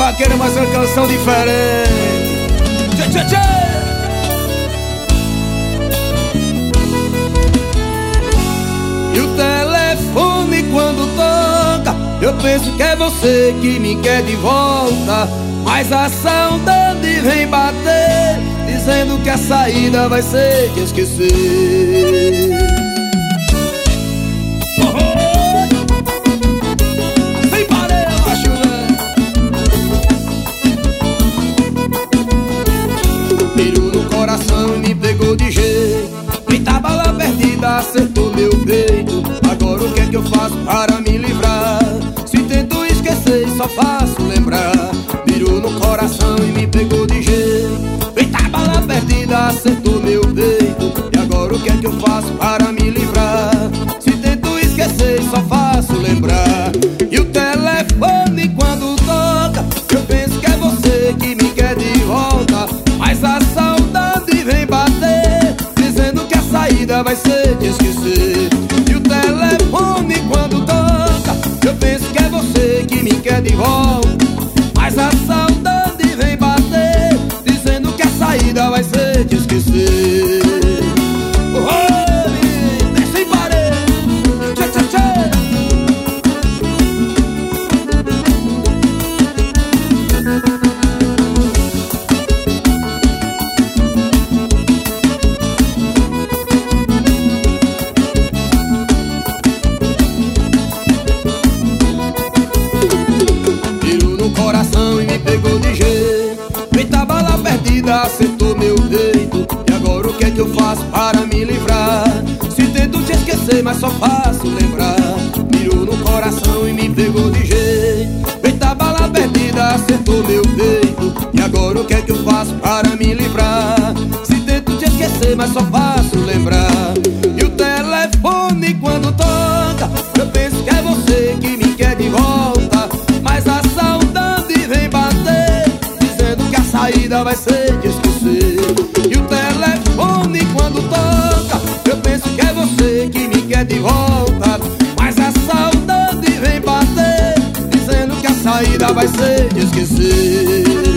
vaqueiro, mas uma canção diferente. Tchê, tchê, tchê. E o telefone quando toca, eu penso que é você que me quer de volta, mas a saudade vem bater, dizendo que a saída vai ser te esquecer. Sem pareia, macho, mirou no coração e me pegou de jeito. Eita, bala perdida, acertou meu peito. Agora o que é que eu faço para me livrar? Se tento esquecer, só faço lembrar. Mirou no coração e me pegou de jeito. Eita, bala perdida, acertou meu peito. E agora o que é que eu faço para me livrar? Se tento esquecer, só faço lembrar. E o telefone quando toca, eu penso que é você que me quer de volta, mas a saudade vem bater, dizendo que a saída vai ser te esquecer. E o telefone quando toca, eu penso que é você que me quer de volta, mas a saudade vem bater, dizendo que a saída vai ser te esquecer. Oh, desce em parede, tchê, tchê, tchê. Coração e me pegou de jeito. Eita, bala perdida, acertou meu peito. E agora o que é que eu faço para me livrar? Se tento te esquecer, mas só faço lembrar. Mirou no coração e me pegou de jeito. Eita, bala perdida, acertou meu peito. E agora o que é que eu faço para me livrar? Se tento te esquecer, mas só faço lembrar. E o telefone quando toca, eu penso que é você que me quer de volta, mas a saudade vem bater, dizendo que a saída vai ser te esquecer. E o telefone quando toca, eu penso que é você que me quer de volta, mas a saudade vem bater, dizendo que a saída vai ser te esquecer.